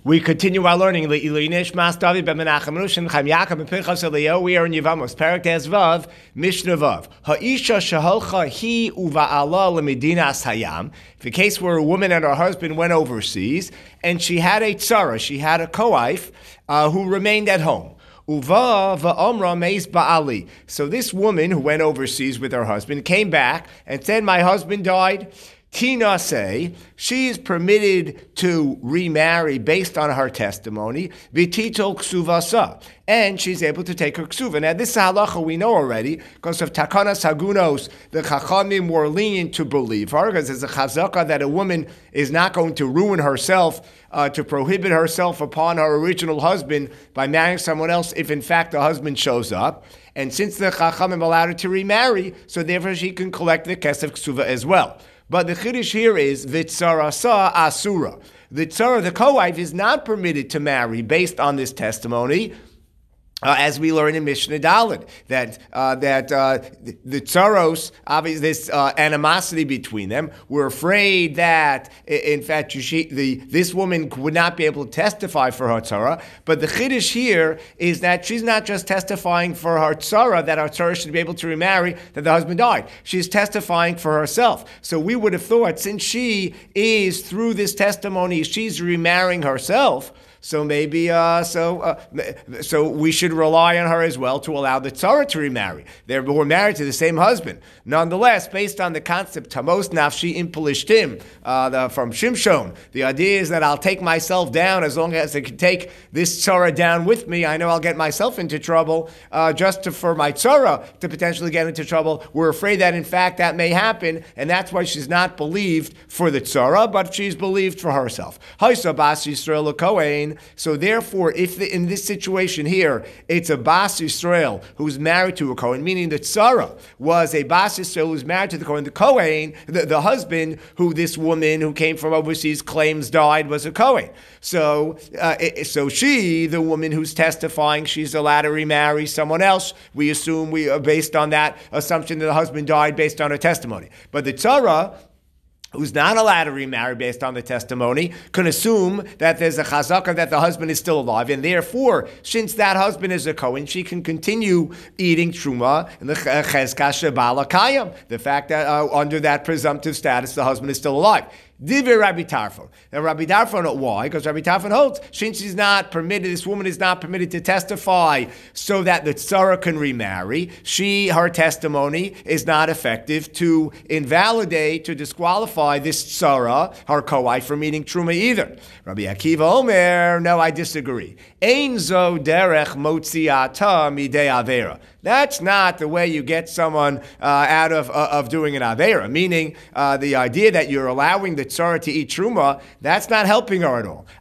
We continue our learning. We are in Yevamos, Perek Vav, Mishnah Vav. Ha'isha sheholcha hi uva'ala lemedinas hayam. The case where a woman and her husband went overseas, and she had a tzara, she had a co-wife who remained at home. Uva va'omra meis ba'ali. So this woman who went overseas with her husband came back and said, "My husband died." Tina say she is permitted to remarry based on her testimony, v'titol ksuvasa, and she's able to take her ksuva. Now this halacha we know already because of takanas hagunos. The chachamim were lenient to believe her because there's a chazaka that a woman is not going to ruin herself, to prohibit herself upon her original husband by marrying someone else if in fact the husband shows up. And since the chachamim allowed her to remarry, so therefore she can collect the kesef ksuva as well. But the chiddush here is v'tzarasa asura. The tzara, the co-wife, is not permitted to marry based on this testimony, as we learn in Mishnah Dalet, that the tzaros, obviously this animosity between them, were afraid that, in fact, this woman would not be able to testify for her tzara. But the chiddush here is that she's not just testifying for her tzara, that her tzara should be able to remarry, that the husband died. She's testifying for herself. So we would have thought, since she is, through this testimony, she's remarrying herself, so maybe, so we should rely on her as well to allow the tzara to remarry. They were married to the same husband. Nonetheless, based on the concept tamos nafshi im pelishtim from Shimshon, the idea is that I'll take myself down as long as I can take this tzara down with me. I know I'll get myself into trouble for my tzara to potentially get into trouble. We're afraid that in fact that may happen, and that's why she's not believed for the tzara, but she's believed for herself. Haisa bas Yisrael Kohen. So therefore, if in this situation here, it's a Bas Yisrael who's married to a Kohen, meaning that Sarah was a Bas Yisrael who's married to the Kohen, the husband who this woman who came from overseas claims died was a Kohen. So she, the woman who's testifying, she's allowed to remarry someone else. We assume based on that assumption that the husband died based on her testimony. But the Tzara, who's not allowed to remarry based on the testimony, can assume that there's a chazakah that the husband is still alive, and therefore, since that husband is a Kohen, she can continue eating truma in the chezka shebala kayam, the fact that under that presumptive status, the husband is still alive. Divrei Rabbi Tarfon. Now Rabbi Tarfon, why? Because Rabbi Tarfon holds, since she's not permitted, this woman is not permitted to testify so that the tzara can remarry, her testimony is not effective to invalidate, to disqualify this tzara, her co-wife, from eating truma either. Rabbi Akiva Omer, no, I disagree. Ein zo derech motziata midei avera. That's not the way you get someone out of doing an avera, meaning the idea that you're allowing the tzara to eat truma, that's not helping her at all.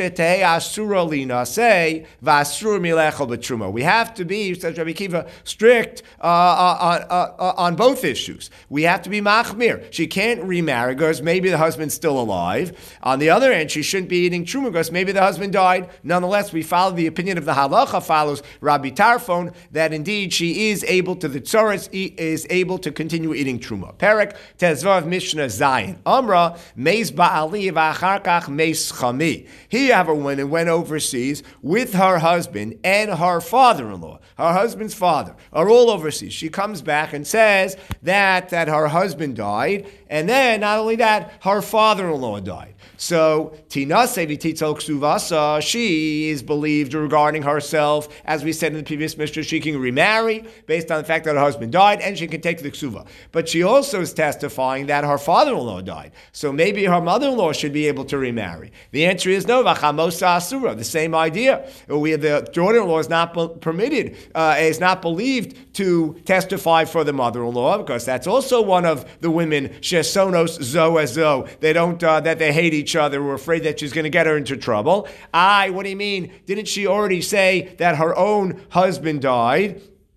We have to be, says Rabbi Akiva, strict on both issues. We have to be machmir. She can't remarry because maybe the husband's still alive. On the other hand, she shouldn't be eating truma because maybe the husband died. Nonetheless, we follow the opinion of the halacha, follows Rabbi Tarfon, that indeed she is able to, the tzara is able to continue eating truma. Perek Tezvav Mishnah Zayin. Amra meis ba'ali v'acharkach meis chami. Here you have a woman who went overseas with her husband and her father-in-law. Her husband's father are all overseas. She comes back and says that her husband died, and then not only that, her father-in-law died. So Tinase v'titzol ksuvasa, she is believed regarding herself, as we said in the previous Mishnah, she can remarry based on the fact that her husband died, and she can take the ksuva. But she also is testifying that her father-in-law died. So maybe her mother-in-law should be able to remarry. The answer is no, v'chamosa asura, the same idea. The daughter-in-law is not permitted, is not believed to testify for the mother-in-law, because that's also one of the women, shesonos zo as zo. They don't, that they hate each other, we're afraid that she's going to get her into trouble. What do you mean? Didn't she already say that her own husband died?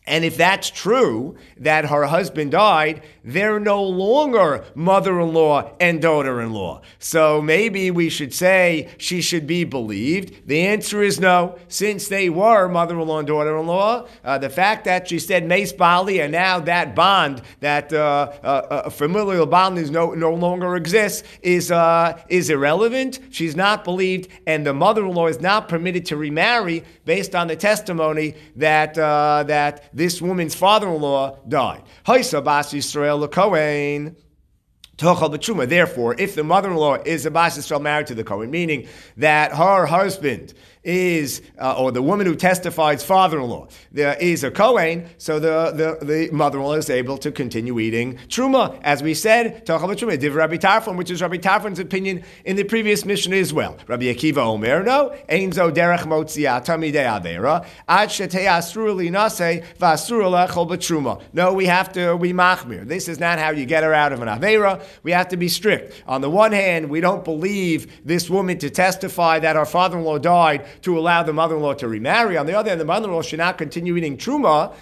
And if that's true, that her husband died, they're no longer mother-in-law and daughter-in-law. So maybe we should say she should be believed. The answer is no. Since they were mother-in-law and daughter-in-law, the fact that she said Meis Bali and now that bond, that familial bond is no longer exists, is irrelevant. She's not believed, and the mother-in-law is not permitted to remarry based on the testimony that this woman's father-in-law died. Haisa Bas Yisrael L'Kohen. Therefore, if the mother-in-law is a Bas Yisrael married to the Kohen, meaning that her husband is, or the woman who testifies father-in-law, is a Kohen, so the mother-in-law is able to continue eating Truma. As we said, Tochal B'Truma, Div Rabbi Tarfon, which is Rabbi Tarfon's opinion in the previous Mishnah as well. Rabbi Akiva Omer, no, Ein Zo Derech Motzia Tamidei Avera, Ad Shetei Asru Linase V'Asru Lechol B'Truma. No, we machmir. This is not how you get her out of an Avera. We have to be strict. On the one hand, we don't believe this woman to testify that her father-in-law died to allow the mother-in-law to remarry. On the other hand, the mother-in-law should not continue eating truma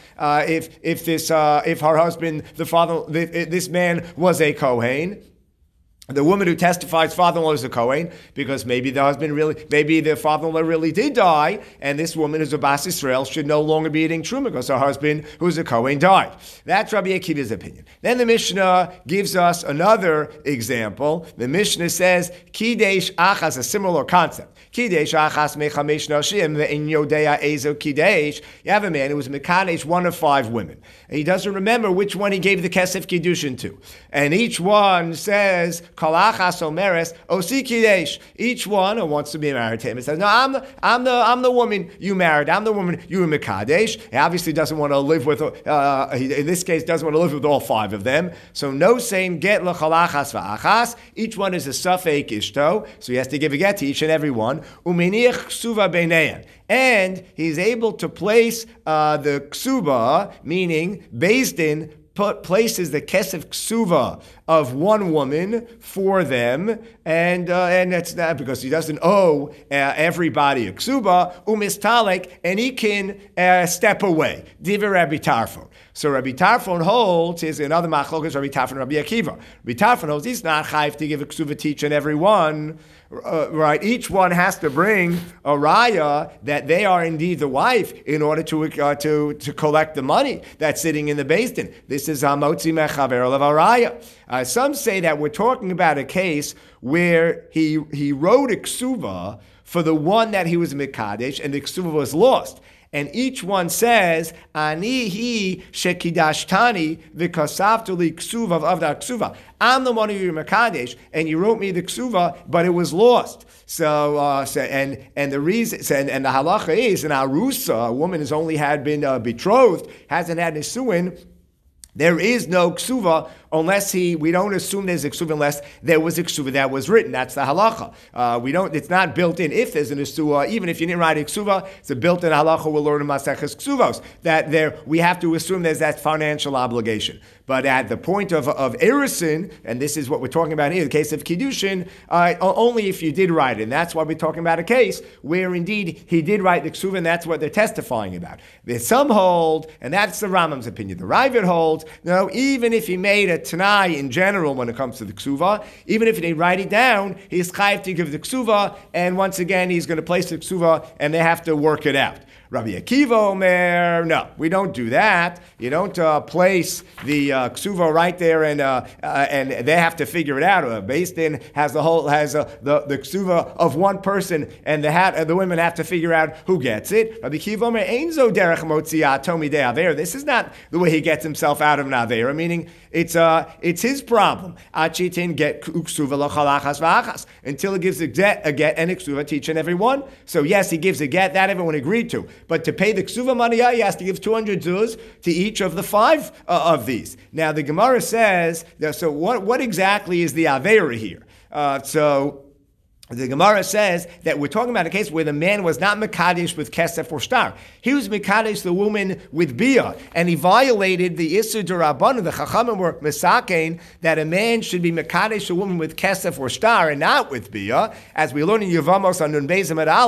if her husband, this man was a Kohen. The woman who testifies father-in-law is a Kohen, because maybe the father-in-law really did die, and this woman who's a Bas Yisrael should no longer be eating truma because her husband, who's a Kohen, died. That's Rabbi Akiva's opinion. Then the Mishnah gives us another example. The Mishnah says, Kidesh Achas, a similar concept. Kidesh Achas Mechamesh Nashim Ve'in Yodea Ezo Kidesh. You have a man who was Mekadesh, one of 5 women. And he doesn't remember which one he gave the Kesef Kiddushin to. And each one says, Kalachas Omeres Osi Kidesh. Each one who wants to be married to him, it says, no, I'm the woman you married. I'm the woman you were Mekadesh. He obviously doesn't want to live with, in this case, doesn't want to live with all 5 of them. So no saying get lechalachas va'achas. Each one is a safek ishto, so he has to give a get to each and every one. Umeniach ksuva beineyan. And he's able to place the ksuba, meaning Beis Din places the kesef ksuva of one woman for them, and that's not because he doesn't owe everybody a ksuba, umistalek, and he can step away. Diva Rabbi Tarfon. So Rabbi Tarfon holds, is another machlokas, Rabbi Tarfon, Rabbi Akiva. Rabbi Tarfon holds he's not chayv to give a ksuva to each and every one. Right, each one has to bring a raya that they are indeed the wife in order to collect the money that's sitting in the Beis Din. This is hamotzi mechaver lev raya. Some say that we're talking about a case where he wrote a ksuva for the one that he was mekadesh, and the ksuva was lost. And each one says, Ani hi shekidashtani v'kasavtu li ksuva of that ksuva. I'm the one who you're mekadesh, and you wrote me the ksuva, but it was lost. So the reason, and the halacha is, an arusa, a woman has only been betrothed, hasn't had nisuin. There is no ksuva unless we don't assume there's a ksuva unless there was a ksuva that was written. That's the halacha. It's not built in if there's an ksuva. Even if you didn't write a ksuva, it's a built-in halacha. We'll learn in Maseches Ksuvos that we have to assume there's that financial obligation. But at the point of erisin, and this is what we're talking about here, the case of kiddushin, only if you did write it. And that's why we're talking about a case where indeed he did write the ksuva, and that's what they're testifying about. There's some hold, and that's the Rambam's opinion. The Ravid holds, no, even if he made a Tanai in general when it comes to the ksuva, even if he didn't write it down, he's chayiv to give the ksuva, and once again he's going to place the ksuva, and they have to work it out. Rabbi Akiva Omer, no, we don't do that. You don't place the ksuva right there, and they have to figure it out. Beis Din has the ksuva of one person, and the women have to figure out who gets it. Rabbi Akiva Omer, Ein Zo Derech Motzia Tomidei Avera. This is not the way he gets himself out of an Avera, meaning it's his problem. Achitin get ksuva lachalachas v'achas, until he gives a get and a ksuva to each and every one. So yes, he gives a get, that everyone agreed to. But to pay the ksuva money, he has to give 200 zuz to each of the 5 of these. Now the Gemara says, so what exactly is the Avera here? So the Gemara says that we're talking about a case where the man was not Mekadesh with Kesef or Shtar. He was Mekadesh the woman with Bia, and he violated the Issur D'Rabbanan. The Chachamim were Mesakein that a man should be Mekadesh a woman with Kesef or Shtar and not with Bia, as we learn in Yevamos on Nun Beis Amud Aleph.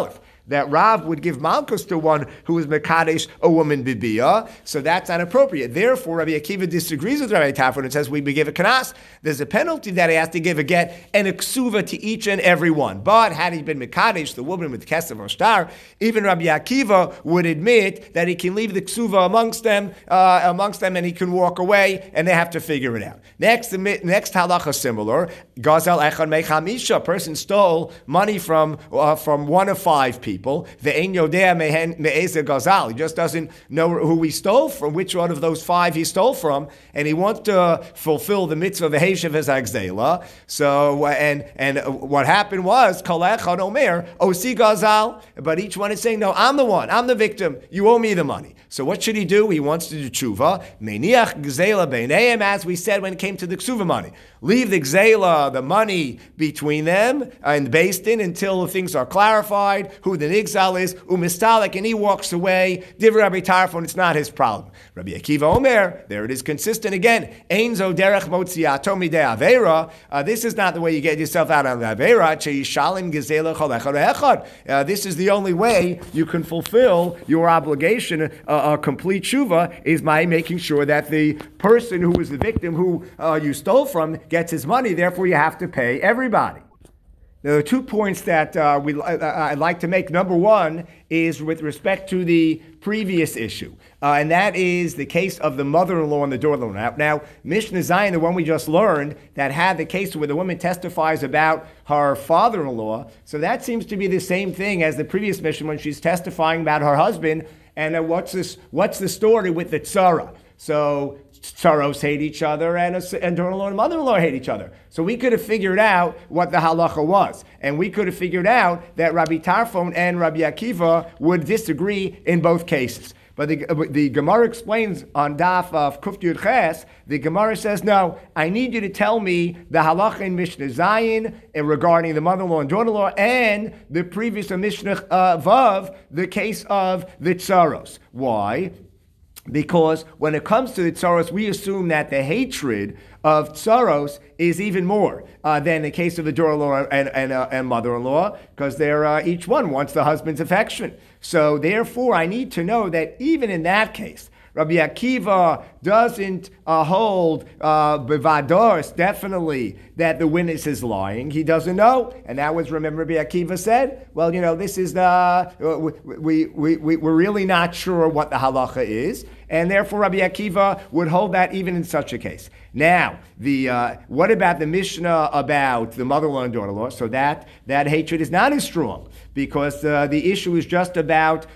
that Rav would give Malkus to one who was Mekadesh, a woman Bibiyah. So that's not appropriate. Therefore, Rabbi Akiva disagrees with Rabbi Tarfon and says we give a Kanas. There's a penalty that he has to give a get and a ksuva to each and every one. But had he been Mekadesh, the woman with Kesef or Shtar, even Rabbi Akiva would admit that he can leave the ksuva amongst them, and he can walk away, and they have to figure it out. Next halacha similar. Gazel echad mechamisha. A person stole money from one of 5 people. Ve'ein yodea me'eze gazal. He just doesn't know who he stole from, which one of those 5 he stole from, and he wants to fulfill the mitzvah v'heishav as agzela. So and what happened was kol echad omer osi gazal. But each one is saying, no, I'm the one. I'm the victim. You owe me the money. So what should he do? He wants to do tshuva. Meniach gzela beineim, as we said when it came to the ksuva money. Leave the gzela, the money, between them and based in until things are clarified, who the nigzal is, umistalik, and he walks away. Divrei Rabbi Tarfon, it's not his problem. Rabbi Akiva Omer, there it is consistent again. Ein zo derech motziato midei avera. This is not the way you get yourself out of the avera. Sheishalim gzela chol echad echad. This is the only way you can fulfill your obligation. A complete tshuva is by making sure that the person who was the victim, who you stole from, gets his money. Therefore, you have to pay everybody. There are 2 points that I'd like to make. Number one is with respect to the previous issue, and that is the case of the mother-in-law and the daughter-in-law. Now, Mishnah Zayin, the one we just learned, that had the case where the woman testifies about her father-in-law, so that seems to be the same thing as the previous Mishnah when she's testifying about her husband. And what's the story with the tzara? So tzaros hate each other, and daughter-in-law and mother-in-law hate each other. So we could have figured out what the halacha was, and we could have figured out that Rabbi Tarfon and Rabbi Akiva would disagree in both cases. But the Gemara explains on Daf of Kuf Yud Ches, the Gemara says, no, I need you to tell me the halacha in Mishnah Zayin regarding the mother-in-law and daughter-in-law, and the previous Mishnah Vav, the case of the tzaros. Why? Because when it comes to the tzaros, we assume that the hatred of tzaros is even more than the case of the daughter-in-law and mother-in-law, because they're each one wants the husband's affection. So therefore, I need to know that even in that case, Rabbi Akiva doesn't hold bevados, definitely, that the witness is lying. He doesn't know. And that was, remember, Rabbi Akiva said, well, this is we're really not sure what the halacha is. And therefore, Rabbi Akiva would hold that even in such a case. Now, what about the Mishnah about the mother-in-law and daughter-in-law? So that hatred is not as strong, because the issue is just about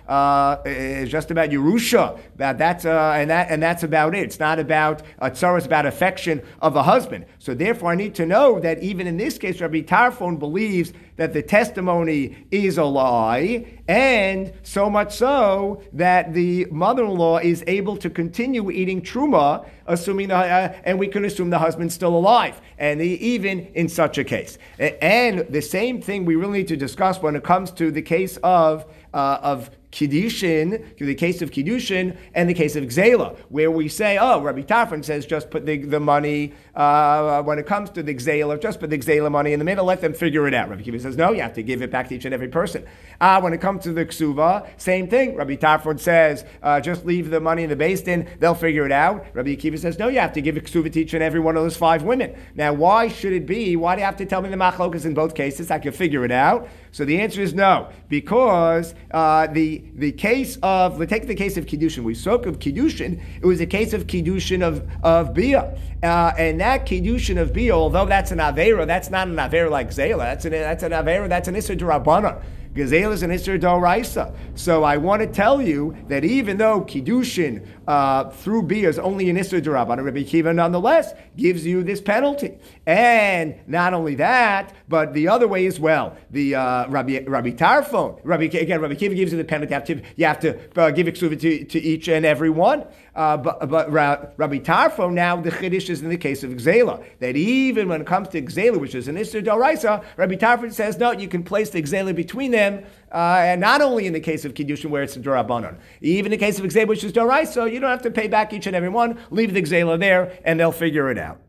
Yerusha. And that's about it. It's not about tzara, it's about affection of a husband. So therefore, I need to know that even in this case, Rabbi Tarfon believes that the testimony is a lie, and so much so that the mother-in-law is able to continue eating truma, assuming and we can assume the husband's still alive, and even in such a case. And the same thing we really need to discuss when it comes to the case of Kiddushin, the case of Kiddushin, and the case of Gzela, where we say, Rabbi Tarfon says just put the money, when it comes to the Gzela, just put the Gzela money in the middle, let them figure it out. Rabbi Akiva says, no, you have to give it back to each and every person. When it comes to the Ksuva, same thing. Rabbi Tarfon says, just leave the money in the beis din, they'll figure it out. Rabbi Akiva says, no, you have to give a Ksuva to each and every one of those 5 women. Now, why should it be? Why do you have to tell me the machlokas in both cases? I can figure it out. So the answer is no, because the case of, let's take the case of Kiddushin. We spoke of Kiddushin. It was a case of Kiddushin of Bia. And that Kiddushin of Bia, although that's an Aveira, that's not an Aveira like Zela. That's an Aveira, that's an Issur D'Rabbanan. Gazelle is an Issur D'Oraisa. So I want to tell you that even though Kiddushin through Bia is only an Issur D'Rabbanan, Rabbi Akiva nonetheless gives you this penalty. And not only that, but the other way as well. The Rabbi Tarfon, Rabbi Akiva gives you the penalty. You have to give Ksuva to each and every one. But Rabbi Tarfon, now the Chiddush is in the case of Gzela, that even when it comes to Gzela, which is an Issur D'Oraisa, Rabbi Tarfon says, no, you can place the Gzela between them, and not only in the case of Kiddushin where it's a D'Rabbanan, even in the case of Gzela, which is D'Oraisa, you don't have to pay back each and every one, leave the Gzela there, and they'll figure it out.